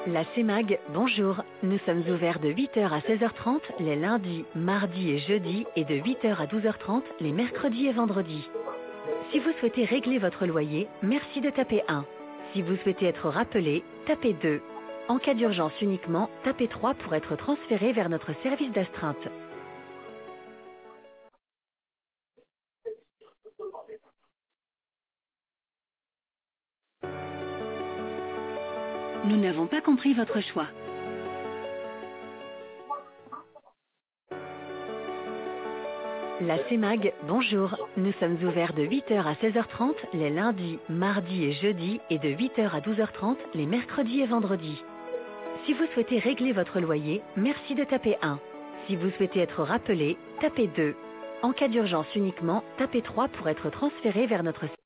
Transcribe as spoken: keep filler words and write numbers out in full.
La CEMAG, bonjour. Nous sommes ouverts de huit heures à seize heures trente les lundis, mardis et jeudis et de huit heures à douze heures trente les mercredis et vendredis. Si vous souhaitez régler votre loyer, merci de taper un. Si vous souhaitez être rappelé, tapez deux. En cas d'urgence uniquement, tapez trois pour être transféré vers notre service d'astreinte. Nous n'avons pas compris votre choix. La CEMAG, bonjour. Nous sommes ouverts de huit heures à seize heures trente les lundis, mardis et jeudis et de huit heures à douze heures trente les mercredis et vendredis. Si vous souhaitez régler votre loyer, merci de taper un. Si vous souhaitez être rappelé, tapez deux. En cas d'urgence uniquement, tapez trois pour être transféré vers notre